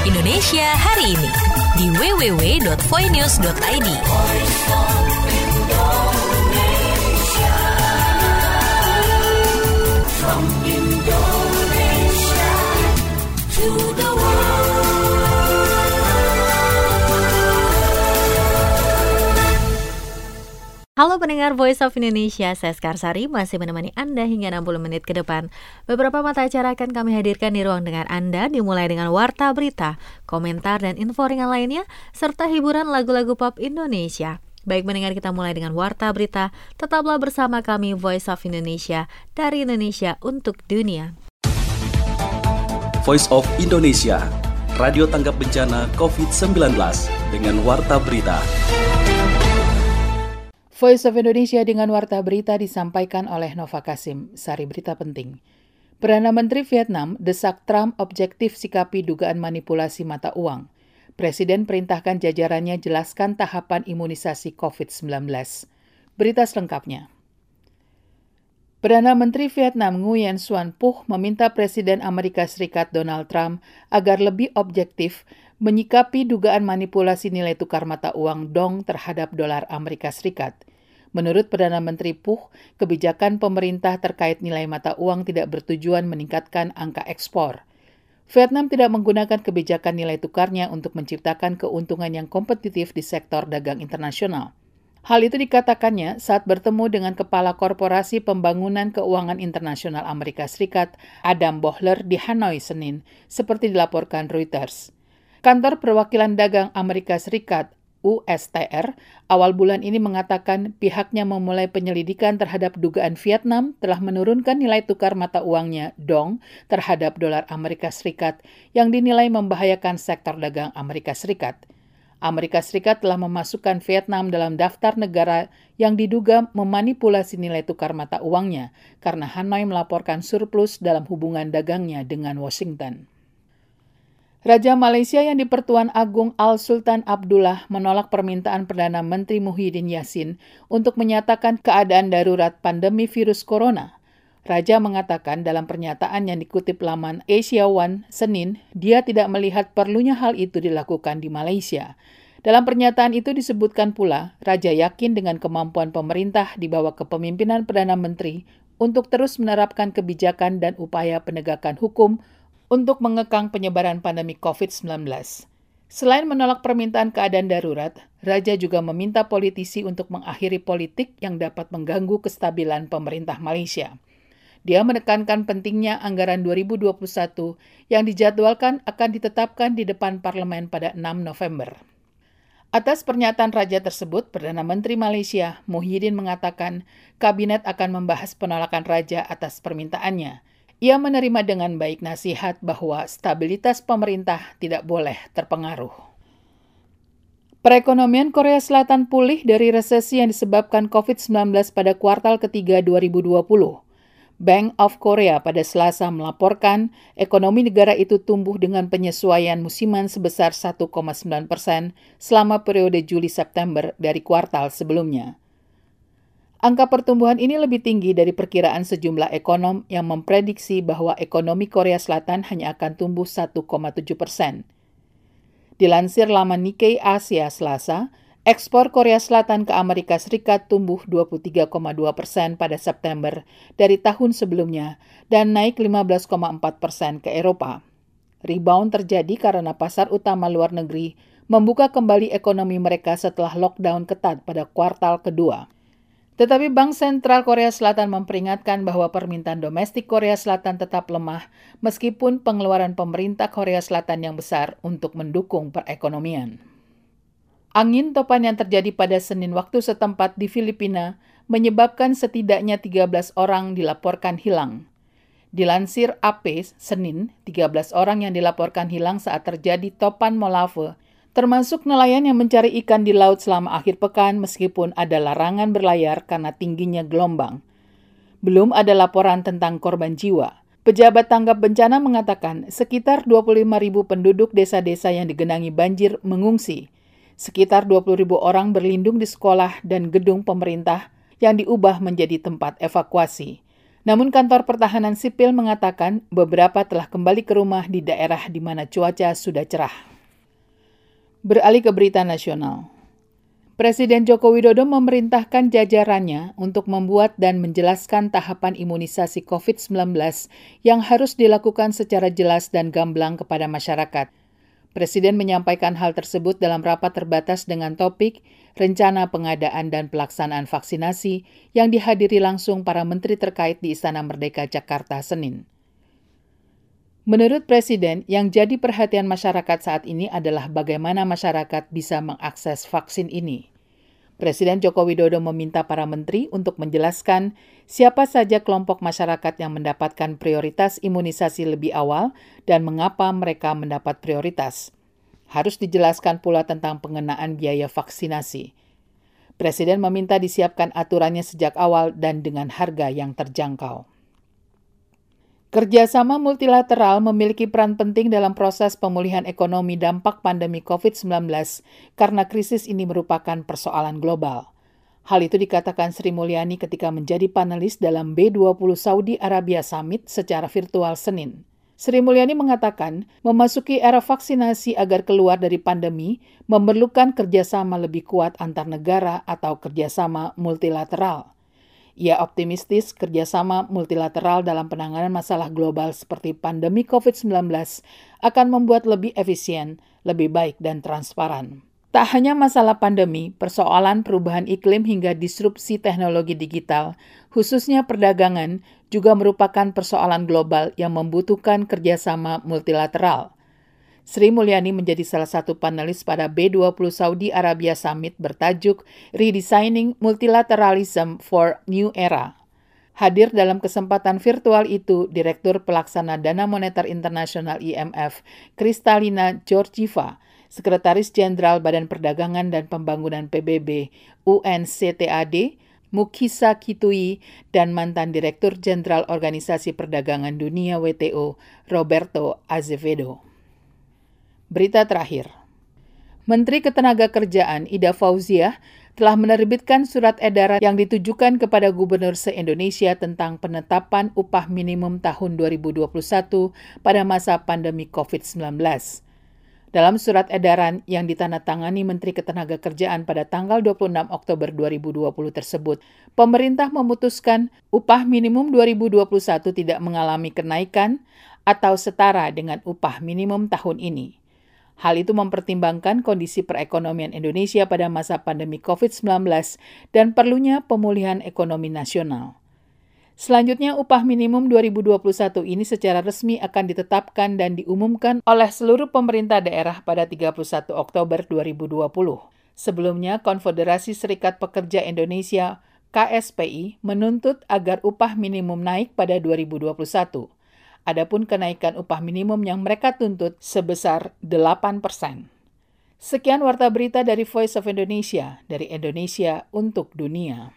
Indonesia hari ini di www.voinews.id. From Indonesia to the world. Halo pendengar Voice of Indonesia, saya Skarsari masih menemani Anda hingga 60 menit ke depan. Beberapa mata acara akan kami hadirkan di ruang dengar Anda, dimulai dengan warta berita, komentar dan info ringan lainnya, serta hiburan lagu-lagu pop Indonesia. Baik pendengar, kita mulai dengan warta berita. Tetaplah bersama kami Voice of Indonesia, dari Indonesia untuk dunia. Voice of Indonesia, radio tanggap bencana COVID-19 dengan warta berita. Voice of Indonesia dengan warta berita disampaikan oleh Nova Kasim. Sari berita penting. Perdana Menteri Vietnam desak Trump objektif sikapi dugaan manipulasi mata uang. Presiden perintahkan jajarannya jelaskan tahapan imunisasi COVID-19. Berita selengkapnya. Perdana Menteri Vietnam Nguyen Xuan Phuc meminta Presiden Amerika Serikat Donald Trump agar lebih objektif menyikapi dugaan manipulasi nilai tukar mata uang dong terhadap dolar Amerika Serikat. Menurut Perdana Menteri Phuc, kebijakan pemerintah terkait nilai mata uang tidak bertujuan meningkatkan angka ekspor. Vietnam tidak menggunakan kebijakan nilai tukarnya untuk menciptakan keuntungan yang kompetitif di sektor dagang internasional. Hal itu dikatakannya saat bertemu dengan Kepala Korporasi Pembangunan Keuangan Internasional Amerika Serikat, Adam Boehler, di Hanoi, Senin, seperti dilaporkan Reuters. Kantor Perwakilan Dagang Amerika Serikat, USTR, awal bulan ini mengatakan pihaknya memulai penyelidikan terhadap dugaan Vietnam telah menurunkan nilai tukar mata uangnya, dong, terhadap dolar Amerika Serikat yang dinilai membahayakan sektor dagang Amerika Serikat. Amerika Serikat telah memasukkan Vietnam dalam daftar negara yang diduga memanipulasi nilai tukar mata uangnya karena Hanoi melaporkan surplus dalam hubungan dagangnya dengan Washington. Raja Malaysia yang di-Pertuan Agung Al-Sultan Abdullah menolak permintaan Perdana Menteri Muhyiddin Yassin untuk menyatakan keadaan darurat pandemi virus corona. Raja mengatakan dalam pernyataan yang dikutip laman Asia One, Senin, dia tidak melihat perlunya hal itu dilakukan di Malaysia. Dalam pernyataan itu disebutkan pula, Raja yakin dengan kemampuan pemerintah di bawah kepemimpinan Perdana Menteri untuk terus menerapkan kebijakan dan upaya penegakan hukum untuk mengekang penyebaran pandemi COVID-19. Selain menolak permintaan keadaan darurat, Raja juga meminta politisi untuk mengakhiri politik yang dapat mengganggu kestabilan pemerintah Malaysia. Dia menekankan pentingnya anggaran 2021 yang dijadwalkan akan ditetapkan di depan parlemen pada 6 November. Atas pernyataan Raja tersebut, Perdana Menteri Malaysia, Muhyiddin mengatakan kabinet akan membahas penolakan Raja atas permintaannya. Ia menerima dengan baik nasihat bahwa stabilitas pemerintah tidak boleh terpengaruh. Perekonomian Korea Selatan pulih dari resesi yang disebabkan COVID-19 pada kuartal ketiga 2020. Bank of Korea pada Selasa melaporkan ekonomi negara itu tumbuh dengan penyesuaian musiman sebesar 1,9% selama periode Juli-September dari kuartal sebelumnya. Angka pertumbuhan ini lebih tinggi dari perkiraan sejumlah ekonom yang memprediksi bahwa ekonomi Korea Selatan hanya akan tumbuh 1,7%. Dilansir laman Nikkei Asia Selasa, ekspor Korea Selatan ke Amerika Serikat tumbuh 23,2% pada September dari tahun sebelumnya dan naik 15,4% ke Eropa. Rebound terjadi karena pasar utama luar negeri membuka kembali ekonomi mereka setelah lockdown ketat pada kuartal kedua. Tetapi Bank Sentral Korea Selatan memperingatkan bahwa permintaan domestik Korea Selatan tetap lemah meskipun pengeluaran pemerintah Korea Selatan yang besar untuk mendukung perekonomian. Angin topan yang terjadi pada Senin waktu setempat di Filipina menyebabkan setidaknya 13 orang dilaporkan hilang. Dilansir AP Senin, 13 orang yang dilaporkan hilang saat terjadi topan Molave, termasuk nelayan yang mencari ikan di laut selama akhir pekan meskipun ada larangan berlayar karena tingginya gelombang. Belum ada laporan tentang korban jiwa. Pejabat tanggap bencana mengatakan sekitar 25.000 penduduk desa-desa yang digenangi banjir mengungsi. Sekitar 20.000 orang berlindung di sekolah dan gedung pemerintah yang diubah menjadi tempat evakuasi. Namun kantor pertahanan sipil mengatakan beberapa telah kembali ke rumah di daerah di mana cuaca sudah cerah. Beralih ke berita nasional. Presiden Joko Widodo memerintahkan jajarannya untuk membuat dan menjelaskan tahapan imunisasi COVID-19 yang harus dilakukan secara jelas dan gamblang kepada masyarakat. Presiden menyampaikan hal tersebut dalam rapat terbatas dengan topik rencana pengadaan dan pelaksanaan vaksinasi yang dihadiri langsung para menteri terkait di Istana Merdeka, Jakarta, Senin. Menurut Presiden, yang jadi perhatian masyarakat saat ini adalah bagaimana masyarakat bisa mengakses vaksin ini. Presiden Joko Widodo meminta para menteri untuk menjelaskan siapa saja kelompok masyarakat yang mendapatkan prioritas imunisasi lebih awal dan mengapa mereka mendapat prioritas. Harus dijelaskan pula tentang pengenaan biaya vaksinasi. Presiden meminta disiapkan aturannya sejak awal dan dengan harga yang terjangkau. Kerjasama multilateral memiliki peran penting dalam proses pemulihan ekonomi dampak pandemi COVID-19 karena krisis ini merupakan persoalan global. Hal itu dikatakan Sri Mulyani ketika menjadi panelis dalam B20 Saudi Arabia Summit secara virtual Senin. Sri Mulyani mengatakan, memasuki era vaksinasi agar keluar dari pandemi memerlukan kerjasama lebih kuat antar negara atau kerjasama multilateral. Ia optimistis kerjasama multilateral dalam penanganan masalah global seperti pandemi COVID-19 akan membuat lebih efisien, lebih baik, dan transparan. Tak hanya masalah pandemi, persoalan perubahan iklim hingga disrupsi teknologi digital, khususnya perdagangan, juga merupakan persoalan global yang membutuhkan kerjasama multilateral. Sri Mulyani menjadi salah satu panelis pada B20 Saudi Arabia Summit bertajuk Redesigning Multilateralism for New Era. Hadir dalam kesempatan virtual itu, Direktur Pelaksana Dana Moneter Internasional IMF, Kristalina Georgieva, Sekretaris Jenderal Badan Perdagangan dan Pembangunan PBB, UNCTAD, Mukisa Kitui, dan mantan Direktur Jenderal Organisasi Perdagangan Dunia WTO, Roberto Azevedo. Berita terakhir. Menteri Ketenagakerjaan Ida Fauziah telah menerbitkan surat edaran yang ditujukan kepada gubernur se-Indonesia tentang penetapan upah minimum tahun 2021 pada masa pandemi COVID-19. Dalam surat edaran yang ditandatangani Menteri Ketenagakerjaan pada tanggal 26 Oktober 2020 tersebut, pemerintah memutuskan upah minimum 2021 tidak mengalami kenaikan atau setara dengan upah minimum tahun ini. Hal itu mempertimbangkan kondisi perekonomian Indonesia pada masa pandemi COVID-19 dan perlunya pemulihan ekonomi nasional. Selanjutnya, upah minimum 2021 ini secara resmi akan ditetapkan dan diumumkan oleh seluruh pemerintah daerah pada 31 Oktober 2020. Sebelumnya, Konfederasi Serikat Pekerja Indonesia (KSPI) menuntut agar upah minimum naik pada 2021. Adapun kenaikan upah minimum yang mereka tuntut sebesar 8%. Sekian warta berita dari Voice of Indonesia, dari Indonesia untuk dunia.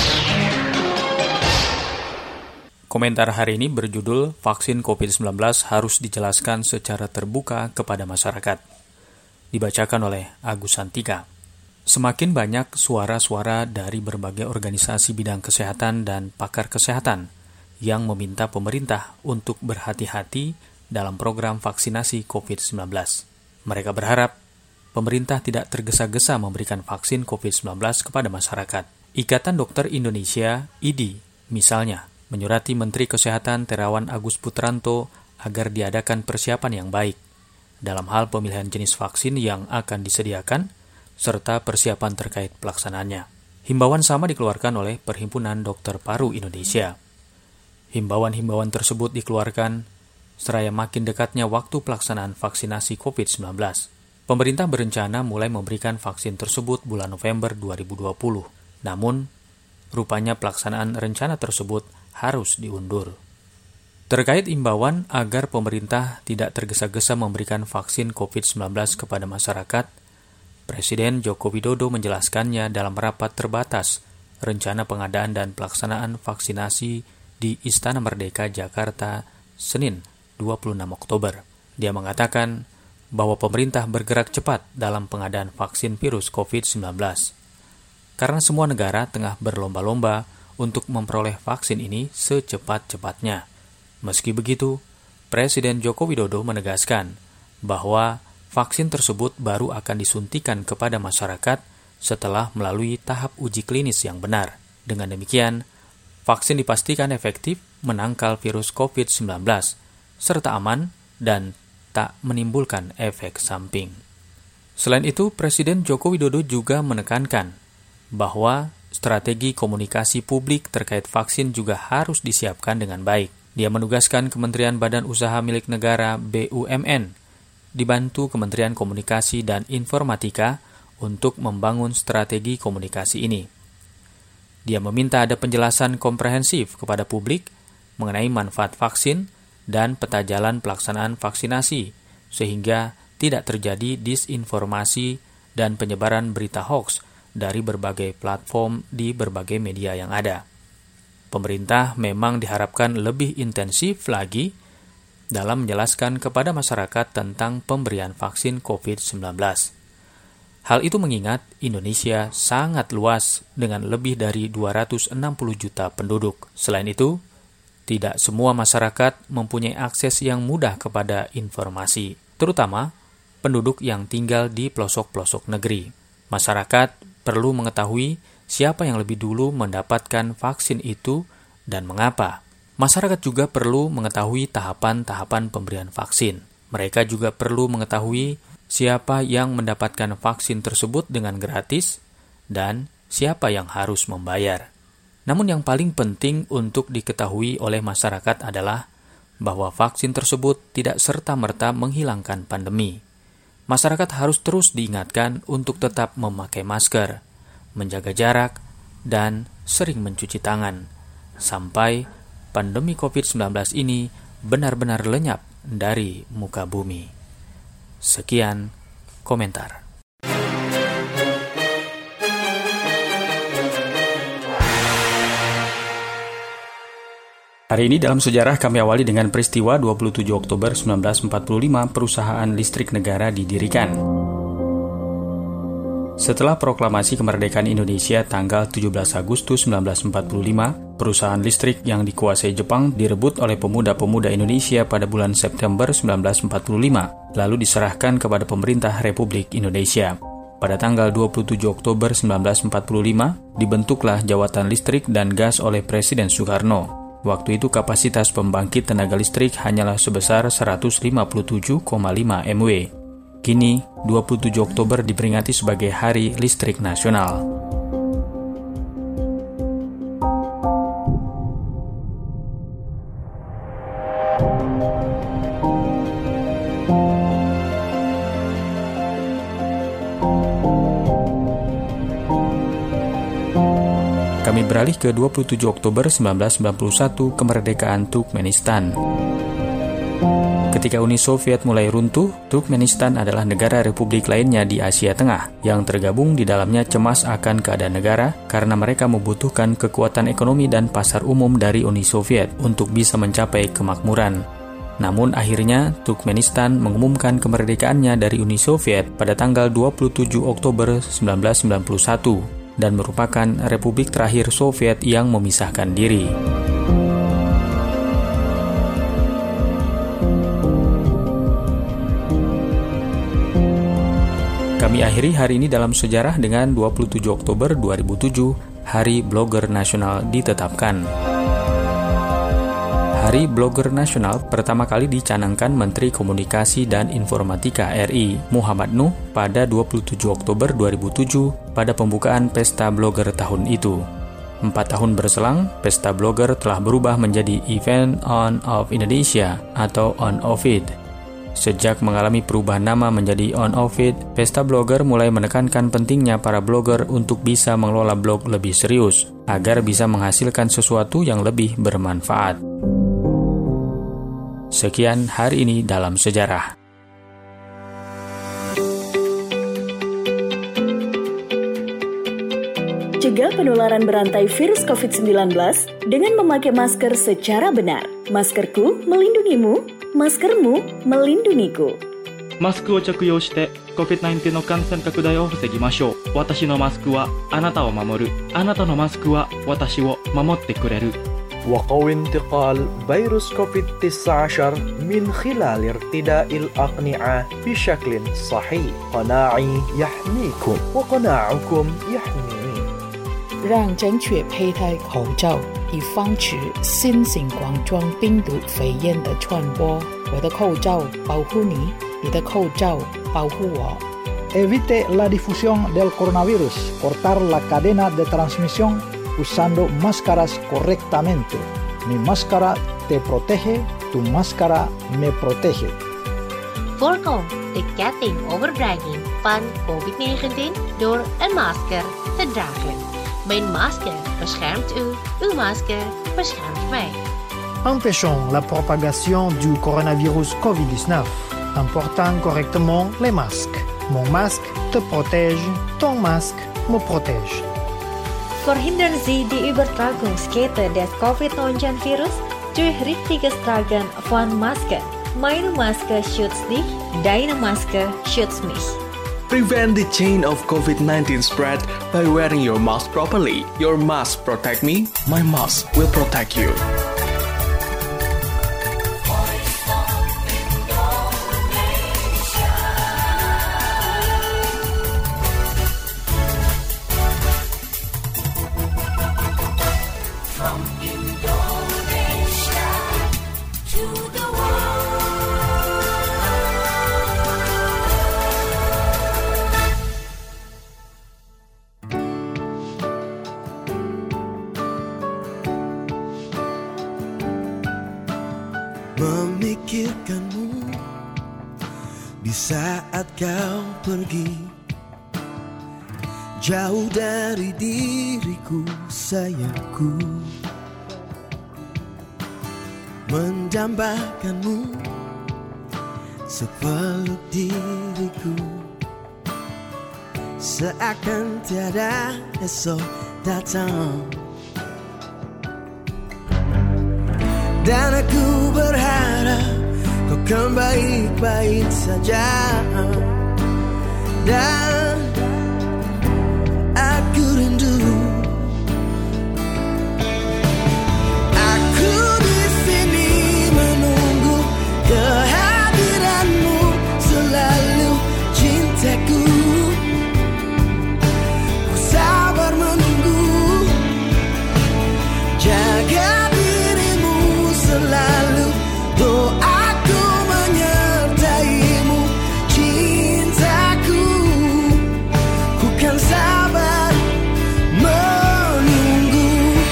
Komentar hari ini berjudul Vaksin COVID-19 harus dijelaskan secara terbuka kepada masyarakat. Dibacakan oleh Agus Santika. Semakin banyak suara-suara dari berbagai organisasi bidang kesehatan dan pakar kesehatan yang meminta pemerintah untuk berhati-hati dalam program vaksinasi COVID-19. Mereka berharap pemerintah tidak tergesa-gesa memberikan vaksin COVID-19 kepada masyarakat. Ikatan Dokter Indonesia, IDI, misalnya, menyurati Menteri Kesehatan Terawan Agus Putranto agar diadakan persiapan yang baik dalam hal pemilihan jenis vaksin yang akan disediakan, serta persiapan terkait pelaksanaannya. Himbauan sama dikeluarkan oleh Perhimpunan Dokter Paru Indonesia. Himbauan-himbauan tersebut dikeluarkan seraya makin dekatnya waktu pelaksanaan vaksinasi COVID-19. Pemerintah berencana mulai memberikan vaksin tersebut bulan November 2020. Namun, rupanya pelaksanaan rencana tersebut harus diundur. Terkait imbauan agar pemerintah tidak tergesa-gesa memberikan vaksin COVID-19 kepada masyarakat, Presiden Joko Widodo menjelaskannya dalam rapat terbatas rencana pengadaan dan pelaksanaan vaksinasi di Istana Merdeka, Jakarta, Senin 26 Oktober. Dia mengatakan bahwa pemerintah bergerak cepat dalam pengadaan vaksin virus COVID-19. Karena semua negara tengah berlomba-lomba untuk memperoleh vaksin ini secepat-cepatnya. Meski begitu, Presiden Joko Widodo menegaskan bahwa vaksin tersebut baru akan disuntikan kepada masyarakat setelah melalui tahap uji klinis yang benar. Dengan demikian, vaksin dipastikan efektif menangkal virus COVID-19, serta aman dan tak menimbulkan efek samping. Selain itu, Presiden Joko Widodo juga menekankan bahwa strategi komunikasi publik terkait vaksin juga harus disiapkan dengan baik. Dia menugaskan Kementerian Badan Usaha Milik Negara BUMN dibantu Kementerian Komunikasi dan Informatika untuk membangun strategi komunikasi ini. Dia meminta ada penjelasan komprehensif kepada publik mengenai manfaat vaksin dan peta jalan pelaksanaan vaksinasi, sehingga tidak terjadi disinformasi dan penyebaran berita hoaks dari berbagai platform di berbagai media yang ada. Pemerintah memang diharapkan lebih intensif lagi dalam menjelaskan kepada masyarakat tentang pemberian vaksin COVID-19. Hal itu mengingat Indonesia sangat luas dengan lebih dari 260 juta penduduk. Selain itu, tidak semua masyarakat mempunyai akses yang mudah kepada informasi, terutama penduduk yang tinggal di pelosok-pelosok negeri. Masyarakat perlu mengetahui siapa yang lebih dulu mendapatkan vaksin itu dan mengapa. Masyarakat juga perlu mengetahui tahapan-tahapan pemberian vaksin. Mereka juga perlu mengetahui siapa yang mendapatkan vaksin tersebut dengan gratis dan siapa yang harus membayar. Namun yang paling penting untuk diketahui oleh masyarakat adalah bahwa vaksin tersebut tidak serta-merta menghilangkan pandemi. Masyarakat harus terus diingatkan untuk tetap memakai masker, menjaga jarak, dan sering mencuci tangan, sampai pandemi COVID-19 ini benar-benar lenyap dari muka bumi. Sekian komentar. Hari ini dalam sejarah kami awali dengan peristiwa 27 Oktober 1945 perusahaan listrik negara didirikan. Setelah proklamasi kemerdekaan Indonesia tanggal 17 Agustus 1945, perusahaan listrik yang dikuasai Jepang direbut oleh pemuda-pemuda Indonesia pada bulan September 1945, lalu diserahkan kepada pemerintah Republik Indonesia. Pada tanggal 27 Oktober 1945, dibentuklah Jawatan Listrik dan Gas oleh Presiden Soekarno. Waktu itu kapasitas pembangkit tenaga listrik hanyalah sebesar 157,5 MW. Kini, 27 Oktober diperingati sebagai Hari Listrik Nasional. Kami beralih ke 27 Oktober 1991, kemerdekaan Turkmenistan. Ketika Uni Soviet mulai runtuh, Turkmenistan adalah negara republik lainnya di Asia Tengah yang tergabung di dalamnya cemas akan keadaan negara karena mereka membutuhkan kekuatan ekonomi dan pasar umum dari Uni Soviet untuk bisa mencapai kemakmuran. Namun akhirnya Turkmenistan mengumumkan kemerdekaannya dari Uni Soviet pada tanggal 27 Oktober 1991. Dan merupakan republik terakhir Soviet yang memisahkan diri. Kami akhiri hari ini dalam sejarah dengan 27 Oktober 2007, Hari Blogger Nasional ditetapkan. Hari Blogger Nasional pertama kali dicanangkan Menteri Komunikasi dan Informatika RI Muhammad Nuh pada 27 Oktober 2007 pada pembukaan Pesta Blogger tahun itu. 4 tahun berselang, Pesta Blogger telah berubah menjadi Event On of Indonesia atau On of It. Sejak mengalami perubahan nama menjadi On of It, Pesta Blogger mulai menekankan pentingnya para blogger untuk bisa mengelola blog lebih serius, agar bisa menghasilkan sesuatu yang lebih bermanfaat. Sekian hari ini dalam sejarah. Cegah penularan berantai virus COVID-19 dengan memakai masker secara benar. Maskerku melindungimu, maskermu melindungiku. マスクを着用して COVID-19 の感染拡大を防ぎましょう。私のマスクはあなたを守る。あなたのマスクは私を守ってくれる。 وقوي انتقال فيروس كوفيد-19 من خلال ارتداء الأقنعة بشكل صحيح. قناعي يحميكم وقناعكم يحميني. 让正确佩戴口罩，以防止新型冠状病毒肺炎的传播。我的口罩保护你，你的口罩保护我。 Evite la difusión del coronavirus. Cortar la cadena de transmisión usando máscaras correctamente. Mi máscara te protege, tu máscara me protege. Voorkom de ketting overdraging van COVID-19 door een masker te dragen. Mijn masker beschermt u, uw masker beschermt mij. Empêchons la propagation du coronavirus COVID-19 en portant correctement les masques. Mon masque te protège, ton masque me protège. Verhindern Sie die Übertragungskette des Covid-19-Virus durch richtiges Tragen von Masken. Meine Maske schützt dich, deine Maske schützt mich. Prevent the chain of COVID-19 spread by wearing your mask properly. Your mask protect me, my mask will protect you. Memikirkanmu di saat kau pergi, jauh dari diriku sayangku, mendambakanmu sepeluk diriku, seakan tiada esok datang. Dan aku berharap kau kan baik-baik saja. Dan aku rindu, aku di sini menunggu kehadiranmu selalu, cintaku. Ku sabar menunggu, jaga selalu, doaku menyertaimu, cintaku. Ku kan sabar menunggu.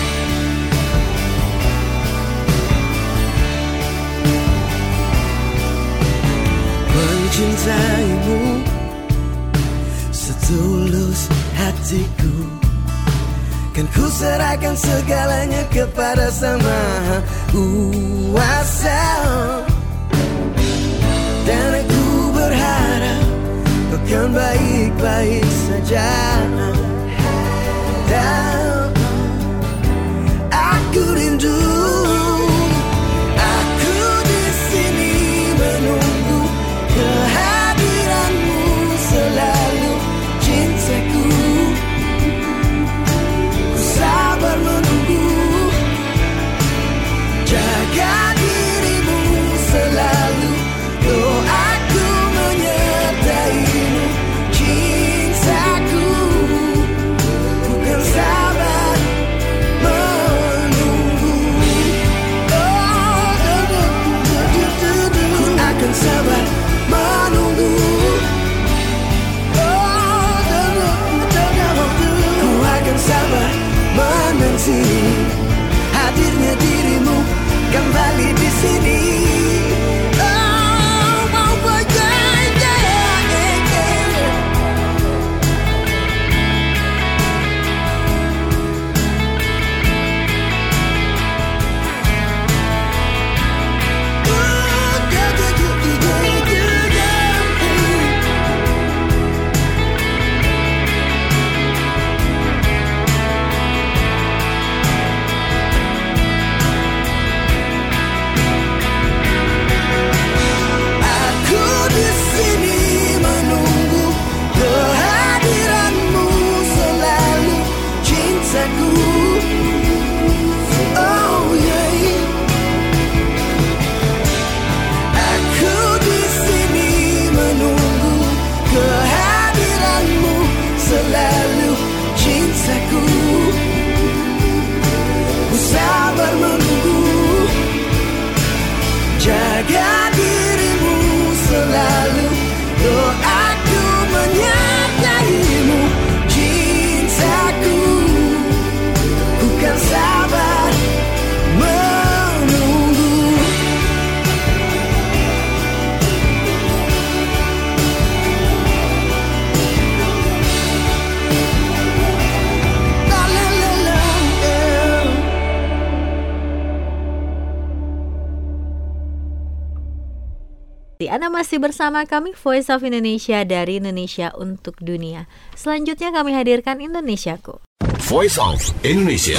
Mencintaimu setulus hatiku, kan ku serahkan segalanya kepada Sang Maha Kuasa. Dan aku berharap kau kan baik-baik saja. Dan aku rindu, aku di sini menunggu kehadiranmu selalu, cintaku. Sabar menunggu, jaga dirimu selalu, doaku Anda masih bersama kami Voice of Indonesia dari Indonesia untuk Dunia. Selanjutnya kami hadirkan Indonesiaku. Voice of Indonesia.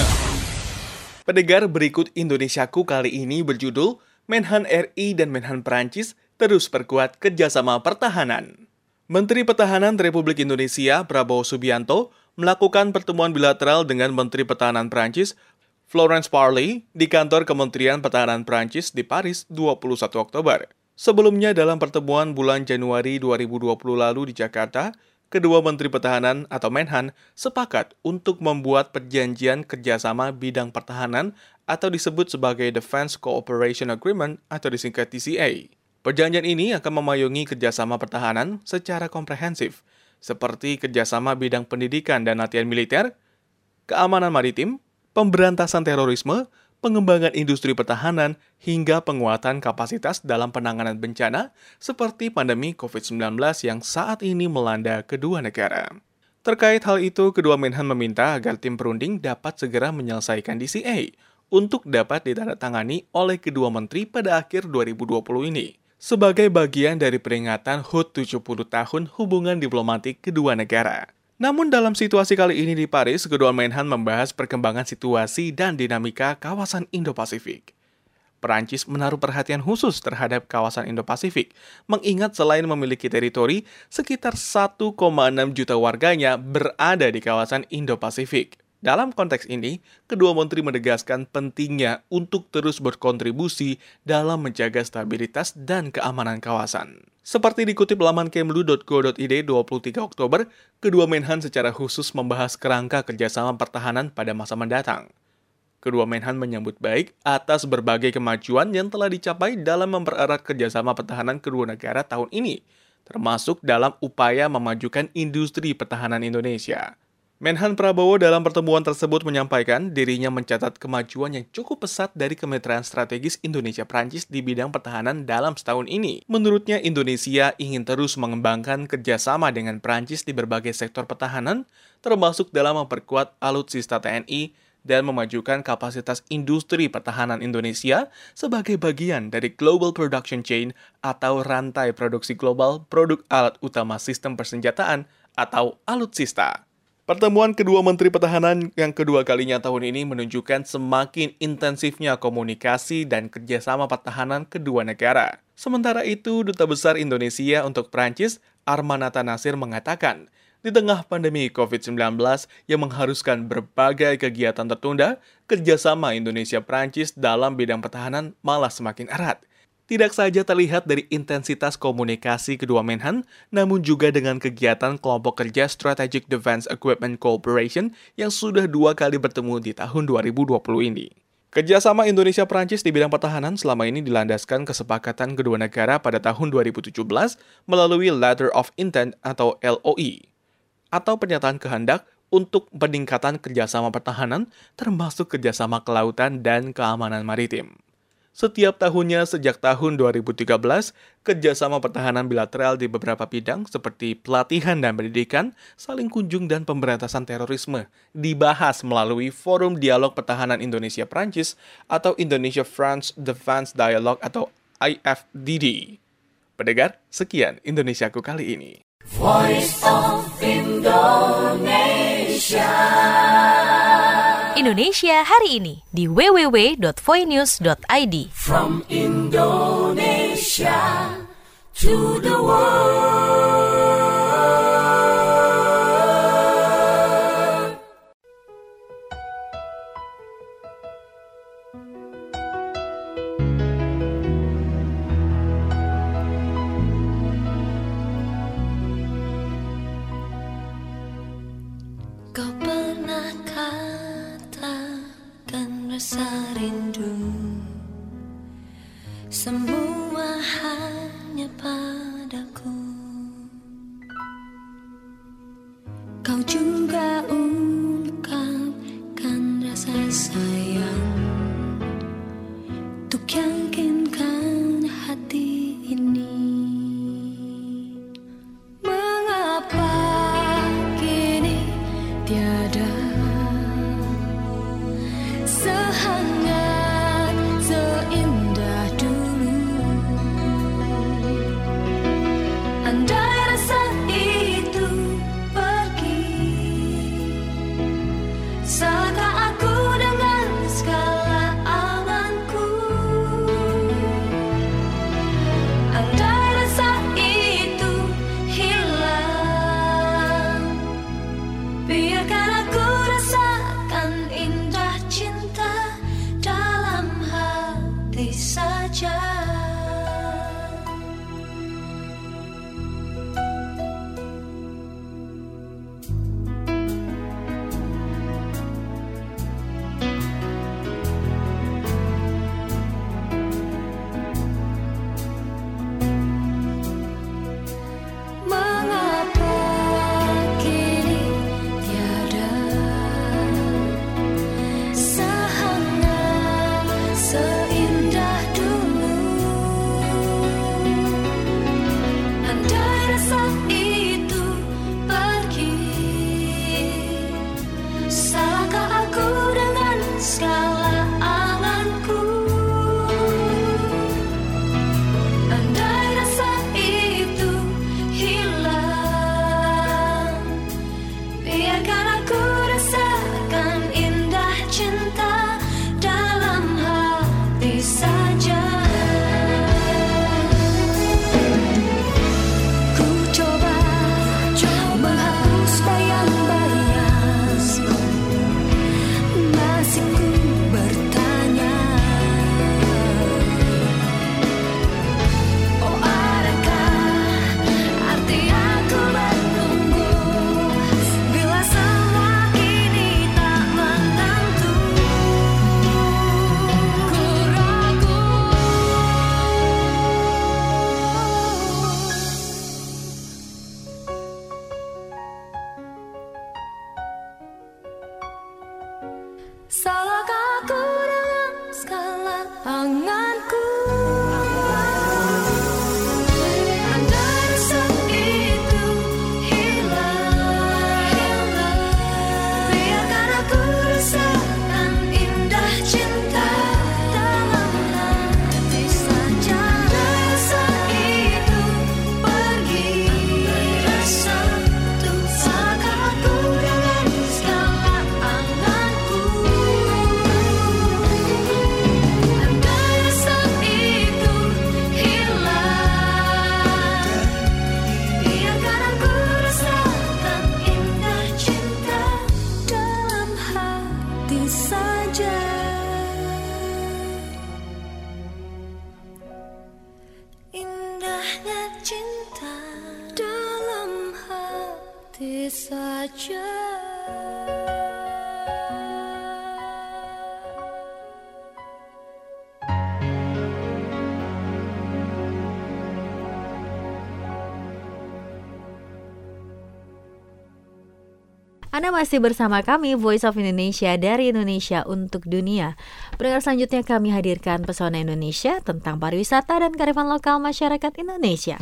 Pendengar, berikut Indonesiaku kali ini berjudul Menhan RI dan Menhan Prancis terus perkuat kerjasama pertahanan. Menteri Pertahanan Republik Indonesia Prabowo Subianto melakukan pertemuan bilateral dengan Menteri Pertahanan Prancis Florence Parly di kantor Kementerian Pertahanan Prancis di Paris 21 Oktober. Sebelumnya dalam pertemuan bulan Januari 2020 lalu di Jakarta, kedua Menteri Pertahanan atau Menhan sepakat untuk membuat perjanjian kerjasama bidang pertahanan atau disebut sebagai Defense Cooperation Agreement atau disingkat DCA. Perjanjian ini akan memayungi kerjasama pertahanan secara komprehensif, seperti kerjasama bidang pendidikan dan latihan militer, keamanan maritim, pemberantasan terorisme, pengembangan industri pertahanan, hingga penguatan kapasitas dalam penanganan bencana seperti pandemi COVID-19 yang saat ini melanda kedua negara. Terkait hal itu, kedua Menhan meminta agar tim perunding dapat segera menyelesaikan DCA untuk dapat ditandatangani oleh kedua menteri pada akhir 2020 ini, sebagai bagian dari peringatan HUT 70 tahun hubungan diplomatik kedua negara. Namun dalam situasi kali ini di Paris, kedua Menhan membahas perkembangan situasi dan dinamika kawasan Indo-Pasifik. Perancis menaruh perhatian khusus terhadap kawasan Indo-Pasifik, mengingat selain memiliki teritori, sekitar 1,6 juta warganya berada di kawasan Indo-Pasifik. Dalam konteks ini, kedua menteri menegaskan pentingnya untuk terus berkontribusi dalam menjaga stabilitas dan keamanan kawasan. Seperti dikutip laman kemlu.go.id 23 Oktober, kedua Menhan secara khusus membahas kerangka kerjasama pertahanan pada masa mendatang. Kedua Menhan menyambut baik atas berbagai kemajuan yang telah dicapai dalam mempererat kerjasama pertahanan kedua negara tahun ini, termasuk dalam upaya memajukan industri pertahanan Indonesia. Menhan Prabowo dalam pertemuan tersebut menyampaikan dirinya mencatat kemajuan yang cukup pesat dari kemitraan strategis Indonesia-Prancis di bidang pertahanan dalam setahun ini. Menurutnya, Indonesia ingin terus mengembangkan kerjasama dengan Prancis di berbagai sektor pertahanan, termasuk dalam memperkuat alutsista TNI dan memajukan kapasitas industri pertahanan Indonesia sebagai bagian dari Global Production Chain atau rantai produksi global produk alat utama sistem persenjataan atau alutsista. Pertemuan kedua Menteri Pertahanan yang kedua kalinya tahun ini menunjukkan semakin intensifnya komunikasi dan kerjasama pertahanan kedua negara. Sementara itu, Duta Besar Indonesia untuk Prancis, Armanata Nasir mengatakan, di tengah pandemi COVID-19 yang mengharuskan berbagai kegiatan tertunda, kerjasama Indonesia-Prancis dalam bidang pertahanan malah semakin erat. Tidak saja terlihat dari intensitas komunikasi kedua Menhan, namun juga dengan kegiatan kelompok kerja Strategic Defense Equipment Cooperation yang sudah 2 kali bertemu di tahun 2020 ini. Kerjasama Indonesia-Prancis di bidang pertahanan selama ini dilandaskan kesepakatan kedua negara pada tahun 2017 melalui Letter of Intent atau LOI, atau pernyataan kehendak untuk peningkatan kerjasama pertahanan termasuk kerjasama kelautan dan keamanan maritim. Setiap tahunnya sejak tahun 2013, kerjasama pertahanan bilateral di beberapa bidang seperti pelatihan dan pendidikan, saling kunjung dan pemberantasan terorisme dibahas melalui Forum Dialog Pertahanan Indonesia-Prancis atau Indonesia-France Defense Dialogue atau IFDD. Pendengar, sekian Indonesiaku kali ini. Voice of Indonesia. Indonesia hari ini di www.voinews.id. From Indonesia to the world. Kau pernah katakan rasa rindu, semua hanya padaku. Kau juga ungkapkan rasa sayang untuk yakinkan hati ini. Mengapa kini tiada sehangat seindah dulu? hati saja. Anda masih bersama kami, Voice of Indonesia dari Indonesia untuk Dunia. Pendengar, selanjutnya kami hadirkan Pesona Indonesia tentang pariwisata dan kearifan lokal masyarakat Indonesia.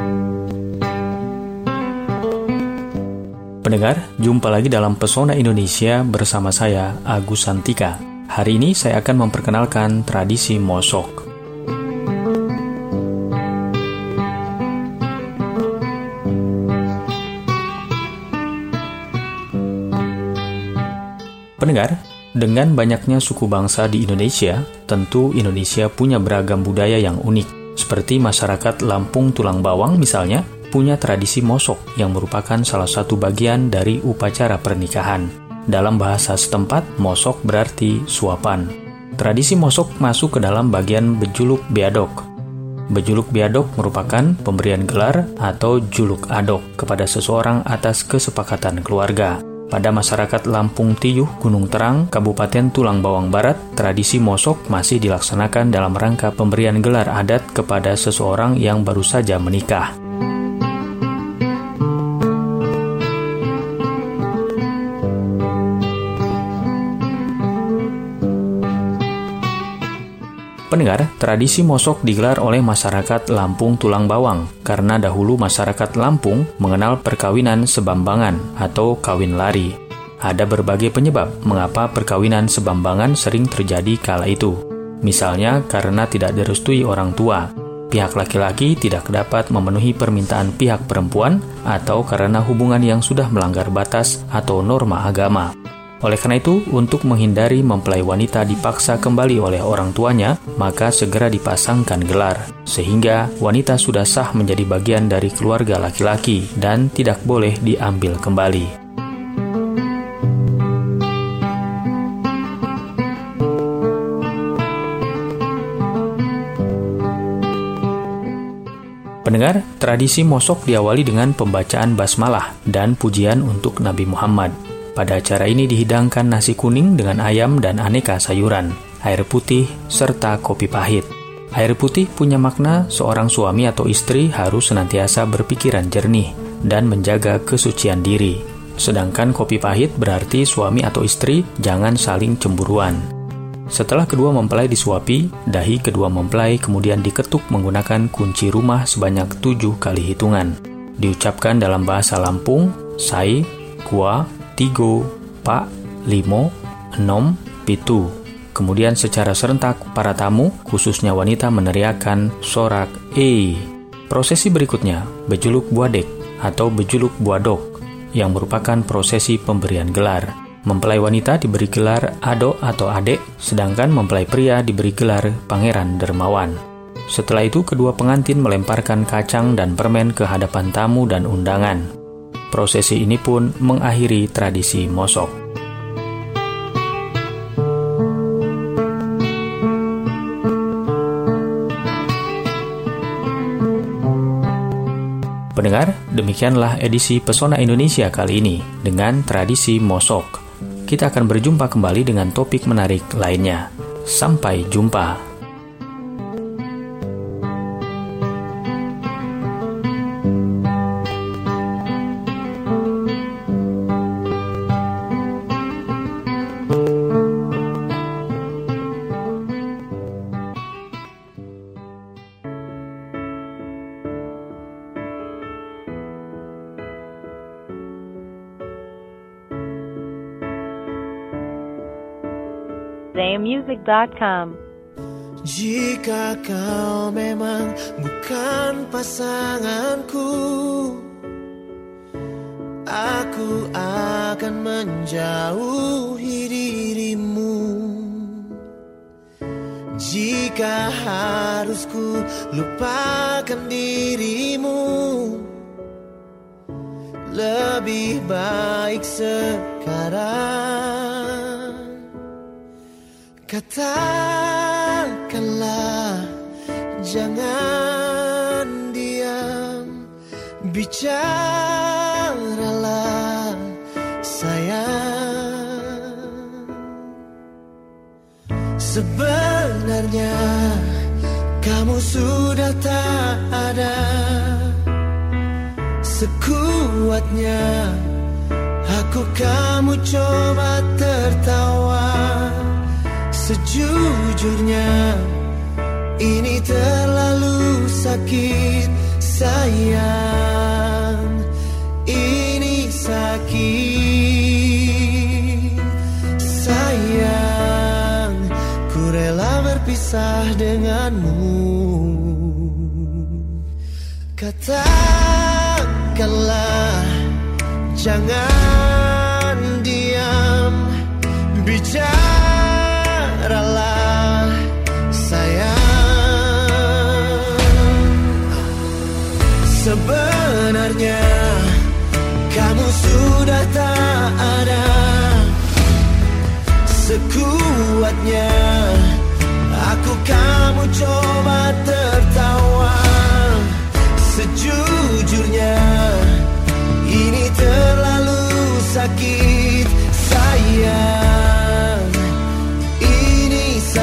Pendengar, jumpa lagi dalam Pesona Indonesia bersama saya, Agus Santika. Hari ini saya akan memperkenalkan tradisi mosok. Pendengar, dengan banyaknya suku bangsa di Indonesia, tentu Indonesia punya beragam budaya yang unik. Seperti masyarakat Lampung Tulang Bawang misalnya, punya tradisi mosok yang merupakan salah satu bagian dari upacara pernikahan. Dalam bahasa setempat, mosok berarti suapan. Tradisi mosok masuk ke dalam bagian bejuluk beadok. Bejuluk beadok merupakan pemberian gelar atau juluk adok kepada seseorang atas kesepakatan keluarga. Pada masyarakat Lampung Tiyuh, Gunung Terang, Kabupaten Tulang Bawang Barat, tradisi mosok masih dilaksanakan dalam rangka pemberian gelar adat kepada seseorang yang baru saja menikah. Pendengar, tradisi mosok digelar oleh masyarakat Lampung Tulang Bawang karena dahulu masyarakat Lampung mengenal perkawinan sebambangan atau kawin lari. Ada berbagai penyebab mengapa perkawinan sebambangan sering terjadi kala itu. Misalnya karena tidak direstui orang tua, pihak laki-laki tidak dapat memenuhi permintaan pihak perempuan, atau karena hubungan yang sudah melanggar batas atau norma agama. Oleh karena itu, untuk menghindari mempelai wanita dipaksa kembali oleh orang tuanya, maka segera dipasangkan gelar, sehingga wanita sudah sah menjadi bagian dari keluarga laki-laki dan tidak boleh diambil kembali. Pendengar, tradisi mosok diawali dengan pembacaan basmalah dan pujian untuk Nabi Muhammad. Pada acara ini dihidangkan nasi kuning dengan ayam dan aneka sayuran, air putih, serta kopi pahit. Air putih punya makna seorang suami atau istri harus senantiasa berpikiran jernih dan menjaga kesucian diri. Sedangkan kopi pahit berarti suami atau istri jangan saling cemburuan. Setelah kedua mempelai disuapi, dahi kedua mempelai kemudian diketuk menggunakan kunci rumah sebanyak 7 kali hitungan. Diucapkan dalam bahasa Lampung, sai, kua, 3, 4, 5, 6, 7. Kemudian secara serentak para tamu, khususnya wanita, meneriakkan sorak E. Prosesi berikutnya, bejuluk buadek atau bejuluk buadok, yang merupakan prosesi pemberian gelar. Mempelai wanita diberi gelar ado atau adek, sedangkan mempelai pria diberi gelar pangeran dermawan. Setelah itu, kedua pengantin melemparkan kacang dan permen ke hadapan tamu dan undangan. Prosesi ini pun mengakhiri tradisi mosok. Pendengar, demikianlah edisi Pesona Indonesia kali ini dengan tradisi mosok. Kita akan berjumpa kembali dengan topik menarik lainnya. Sampai jumpa. zayamusic.com. Jika kau memang bukan pasanganku, aku akan menjauhi dirimu. Jika harus ku lupakan dirimu, lebih baik sekarang. Katakanlah, jangan diam, bicaralah sayang. Sebenarnya kamu sudah tak ada. Sekuatnya aku kamu coba tertawa. Sejujurnya ini terlalu sakit sayang. Ini sakit sayang. Ku rela berpisah denganmu. Katakanlah jangan diam. Bicaralah sayang. Sebenarnya kamu sudah tak ada. Sekuatnya aku kamu coba tertawa. Sejujurnya ini terlalu sakit sayang. Ini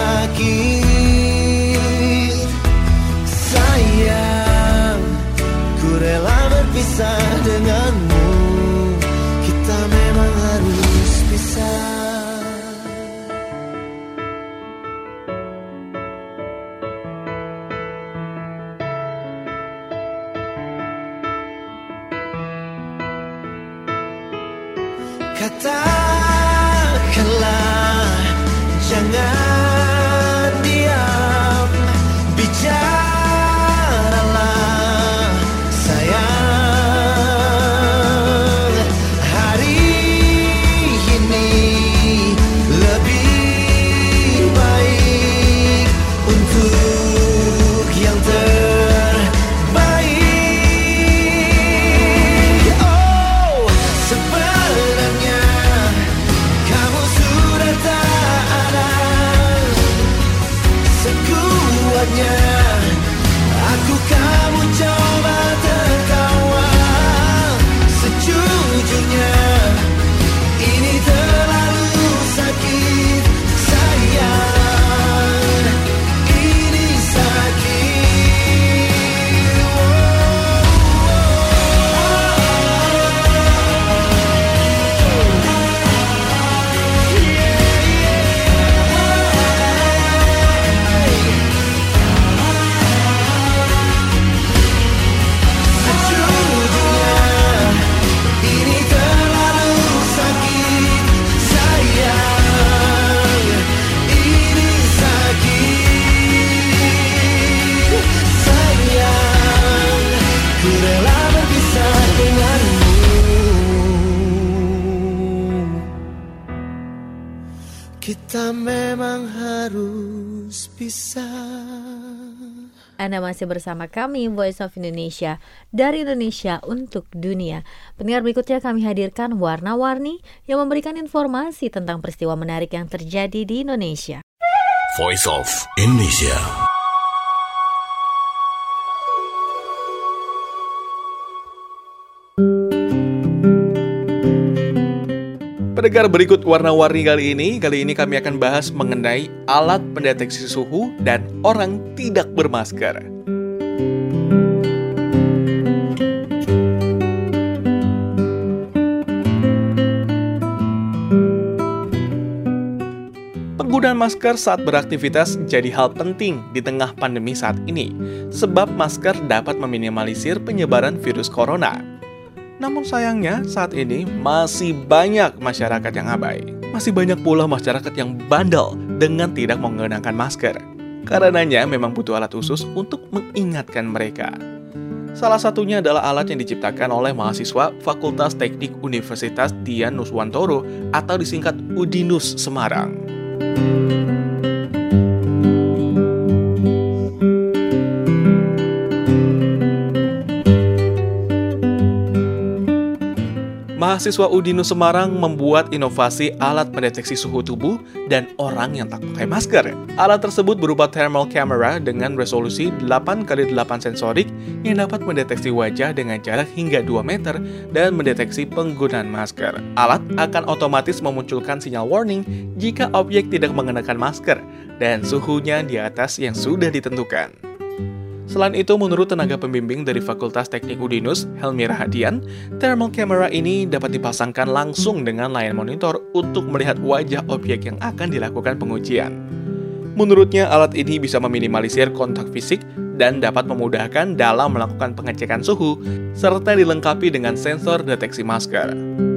sakit sayang. Ku rela berpisah denganmu. Kita memang harus pisah. Katakanlah jangan diam. Bicaralah sayang. Hari ini lebih baik untuk yang terbaik. Oh, sebenarnya kamu sudah tak ada. Sekuatnya aku kamu coba tertawa. Sejujurnya ini terlalu sakit sayang. Ini sakit. Kita memang harus pisah. Anda masih bersama kami, Voice of Indonesia, dari Indonesia untuk dunia. Pendengar, berikutnya kami hadirkan Warna-Warni yang memberikan informasi tentang peristiwa menarik yang terjadi di Indonesia. Voice of Indonesia. Pendengar, berikut Warna-Warni kali ini kami akan bahas mengenai alat pendeteksi suhu dan orang tidak bermasker. Penggunaan masker saat beraktivitas jadi hal penting di tengah pandemi saat ini, sebab masker dapat meminimalisir penyebaran virus corona. Namun sayangnya saat ini masih banyak masyarakat yang abai. Masih banyak pula masyarakat yang bandel dengan tidak menggunakan masker. Karenanya memang butuh alat khusus untuk mengingatkan mereka. Salah satunya adalah alat yang diciptakan oleh mahasiswa Fakultas Teknik Universitas Dian Nuswantoro atau disingkat UDINUS Semarang. mahasiswa Udinus Semarang membuat inovasi alat mendeteksi suhu tubuh dan orang yang tak pakai masker. Alat tersebut berupa thermal camera dengan resolusi 8x8 sensorik yang dapat mendeteksi wajah dengan jarak hingga 2 meter dan mendeteksi penggunaan masker. Alat akan otomatis memunculkan sinyal warning jika objek tidak mengenakan masker dan suhunya di atas yang sudah ditentukan. Selain itu, menurut tenaga pembimbing dari Fakultas Teknik Udinus, Helmi Rahadian, thermal camera ini dapat dipasangkan langsung dengan layar monitor untuk melihat wajah objek yang akan dilakukan pengujian. Menurutnya, alat ini bisa meminimalisir kontak fisik dan dapat memudahkan dalam melakukan pengecekan suhu, serta dilengkapi dengan sensor deteksi masker.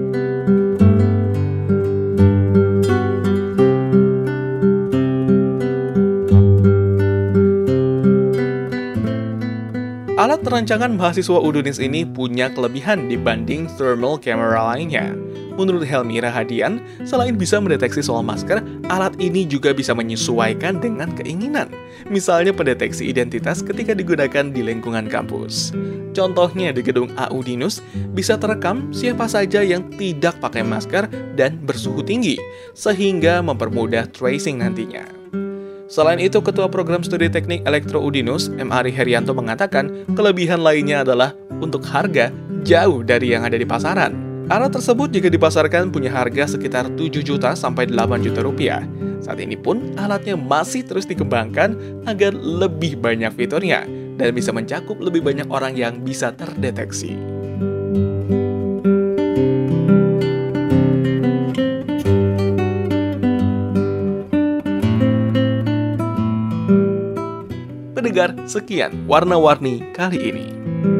Alat rancangan mahasiswa Udinus ini punya kelebihan dibanding thermal camera lainnya. Menurut Helmi Rahadian, selain bisa mendeteksi soal masker, alat ini juga bisa menyesuaikan dengan keinginan. Misalnya pendeteksi identitas ketika digunakan di lingkungan kampus. Contohnya di gedung A Udinus, bisa terekam siapa saja yang tidak pakai masker dan bersuhu tinggi, sehingga mempermudah tracing nantinya. Selain itu, Ketua Program Studi Teknik Elektro Udinus, M. Ari Herianto mengatakan kelebihan lainnya adalah untuk harga jauh dari yang ada di pasaran. Alat tersebut jika dipasarkan punya harga sekitar 7 juta sampai 8 juta rupiah. Saat ini pun alatnya masih terus dikembangkan agar lebih banyak fiturnya dan bisa mencakup lebih banyak orang yang bisa terdeteksi. Pendengar, sekian warna-warni kali ini.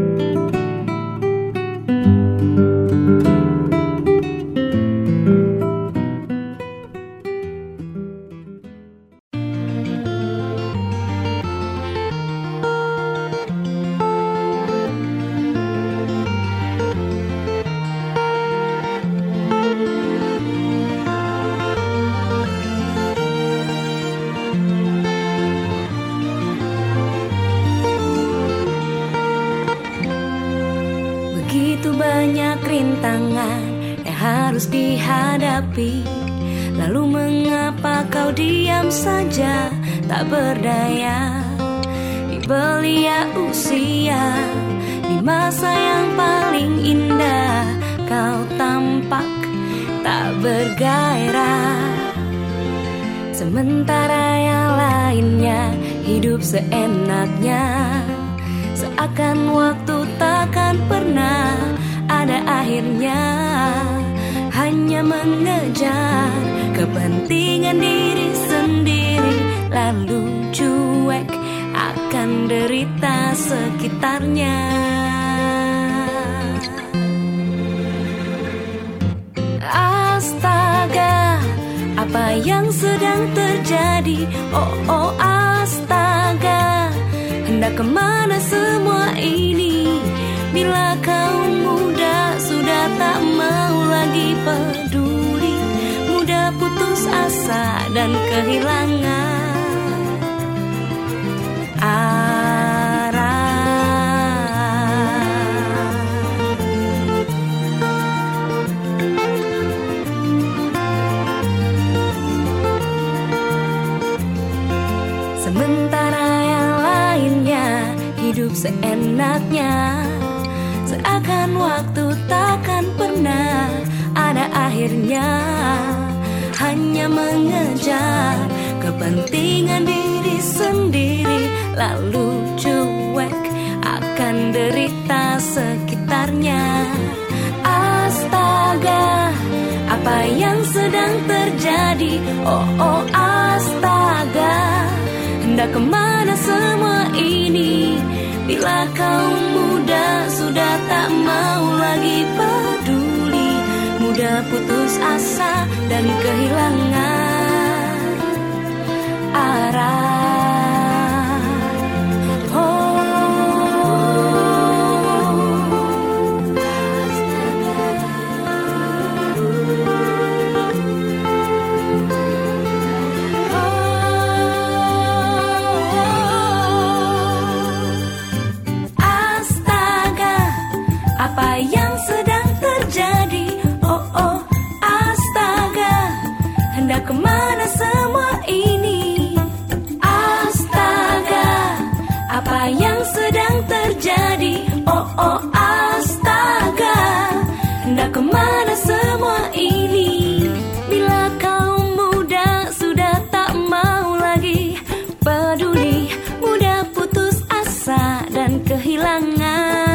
Begitu banyak rintangan yang harus dihadapi. Lalu mengapa kau diam saja, tak berdaya? Di belia usia, di masa yang paling indah, kau tampak tak bergairah. Sementara yang lainnya hidup seenaknya, seakan waktu takkan pernah ada akhirnya. Hanya mengejar kepentingan diri sendiri, lalu cuek akan derita sekitarnya. Astaga, apa yang sedang terjadi? Oh astaga, hendak kemana semua ini? Bila kaum muda sudah tak mau lagi peduli, mudah putus asa dan kehilangan arah. Sementara yang lainnya hidup seenaknya, seakan waktu takkan pernah ada akhirnya. Hanya mengejar kepentingan diri sendiri, lalu cuek akan derita sekitarnya. Astaga, apa yang sedang terjadi? Oh astaga, hendak kemana semua ini? Bila kaum muda sudah tak mau lagi peduli, mudah putus asa dan kehilangan arah. Astaga, apa yang sedang terjadi? terjadi? Oh oh astaga, hendak kemana semua ini? Astaga, apa yang sedang terjadi? Oh oh astaga, hendak kemana semua ini? Bila kaum muda sudah tak mau lagi peduli, mudah putus asa dan kehilangan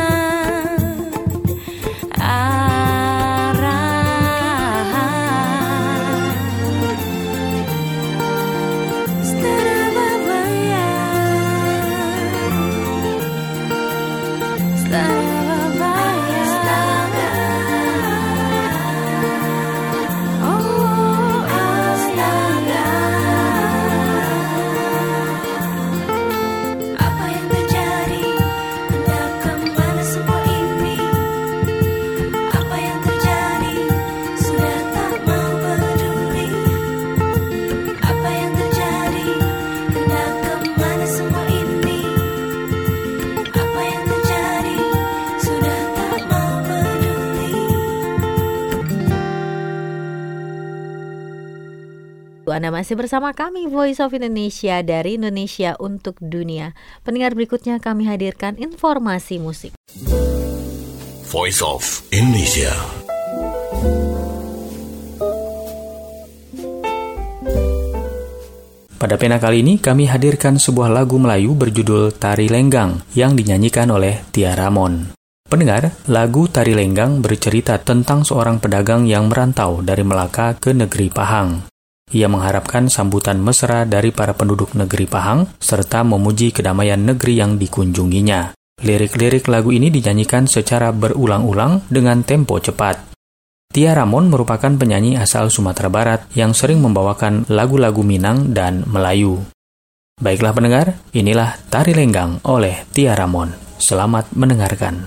Anda masih bersama kami Voice of Indonesia dari Indonesia untuk Dunia. Pendengar, berikutnya kami hadirkan informasi musik. Voice of Indonesia. Pada pena kali ini kami hadirkan sebuah lagu Melayu berjudul Tari Lenggang yang dinyanyikan oleh Tia Ramon. Pendengar, lagu Tari Lenggang bercerita tentang seorang pedagang yang merantau dari Melaka ke negeri Pahang. Ia mengharapkan sambutan mesra dari para penduduk negeri Pahang, serta memuji kedamaian negeri yang dikunjunginya. Lirik-lirik lagu ini dinyanyikan secara berulang-ulang dengan tempo cepat. Tia Ramon merupakan penyanyi asal Sumatera Barat yang sering membawakan lagu-lagu Minang dan Melayu. Baiklah pendengar, inilah Tari Lenggang oleh Tia Ramon. Selamat mendengarkan.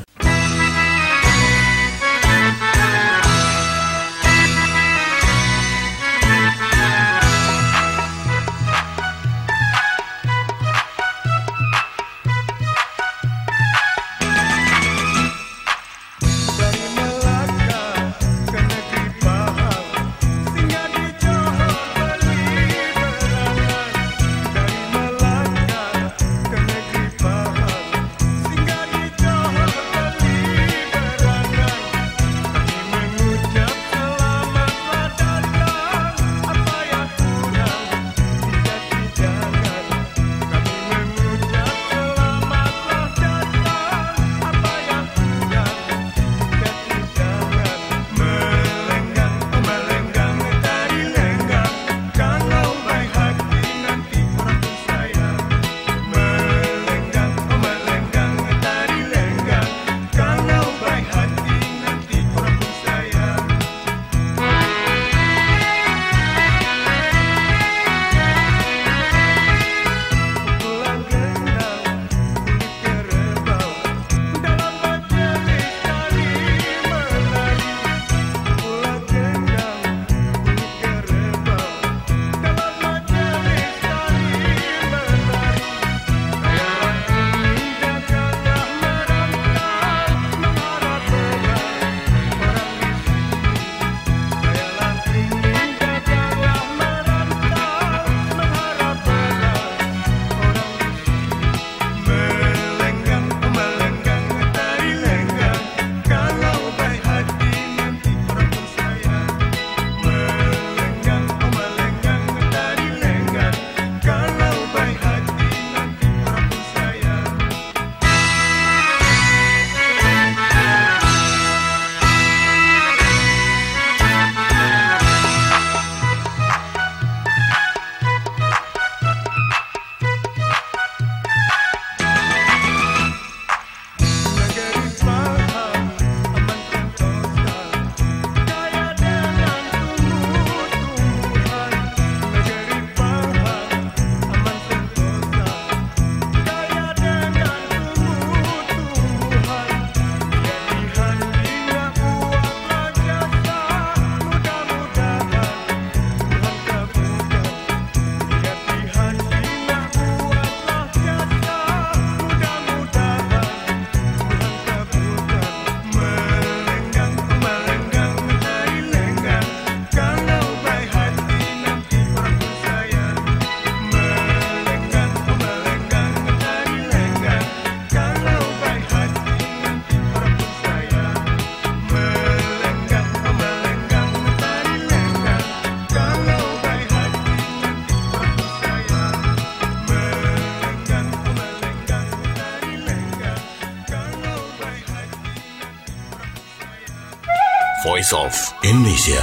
Dari Melaka ke negeri Pahang, singgah di Johor Bali. Voice of Indonesia.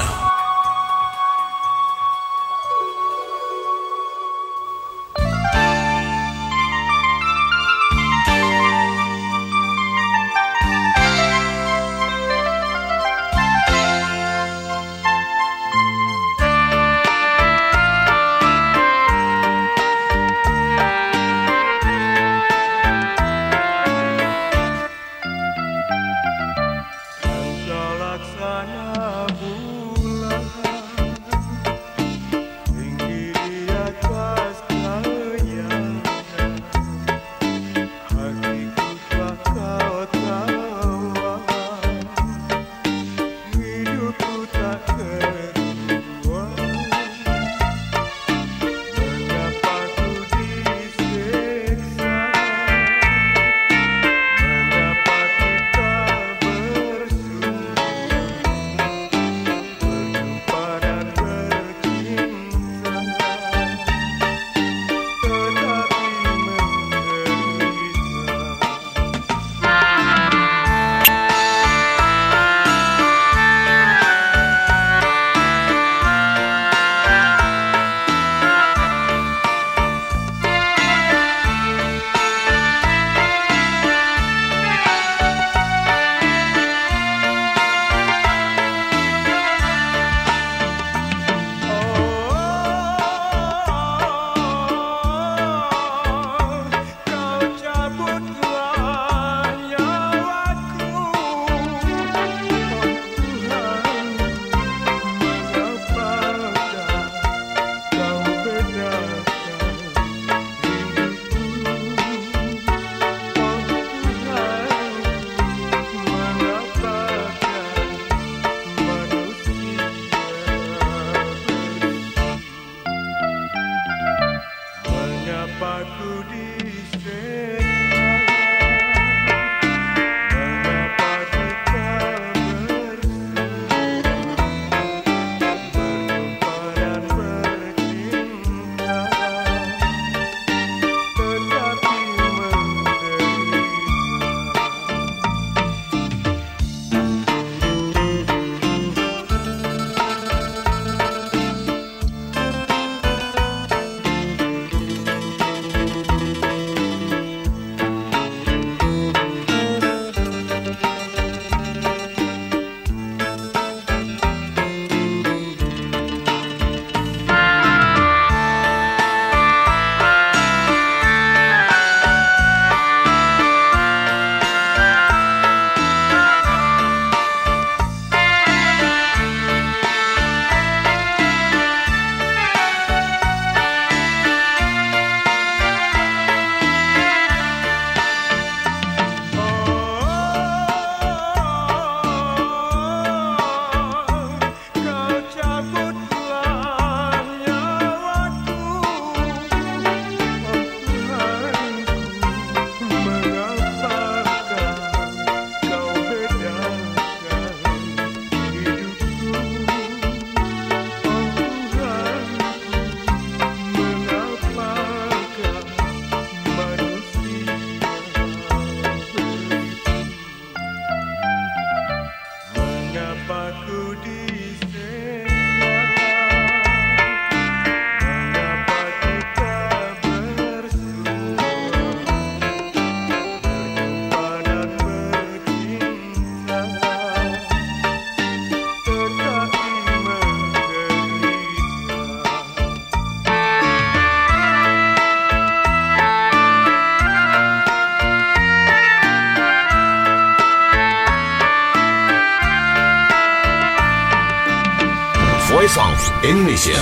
Voice of Indonesia.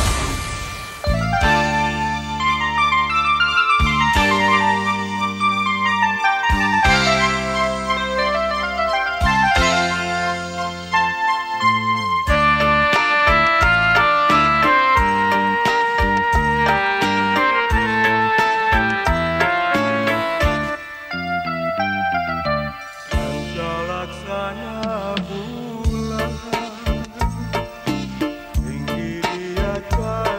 Tinggi di atas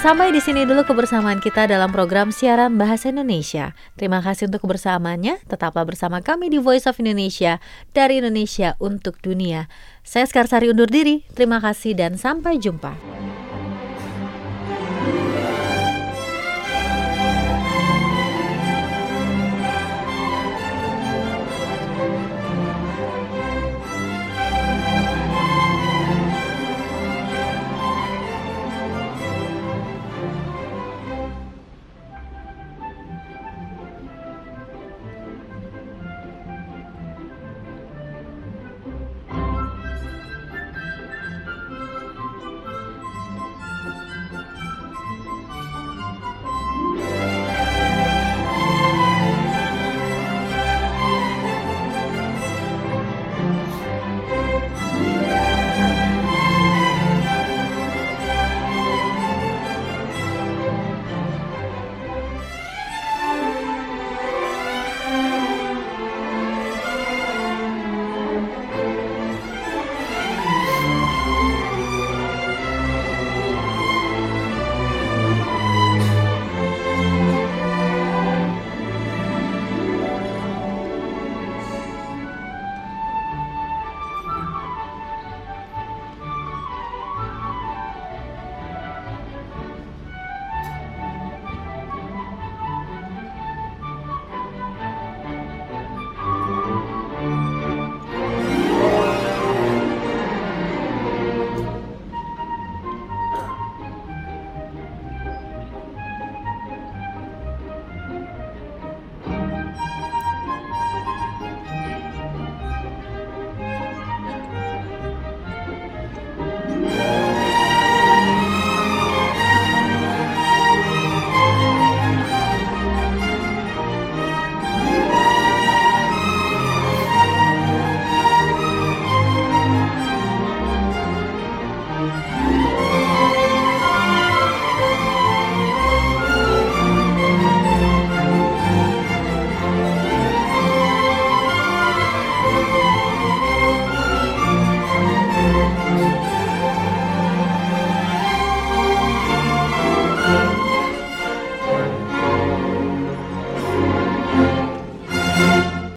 Sampai di sini dulu kebersamaan kita dalam program siaran Bahasa Indonesia. Terima kasih untuk kebersamaannya. Tetaplah bersama kami di Voice of Indonesia, dari Indonesia untuk dunia. Saya Skarsari undur diri. Terima kasih dan sampai jumpa.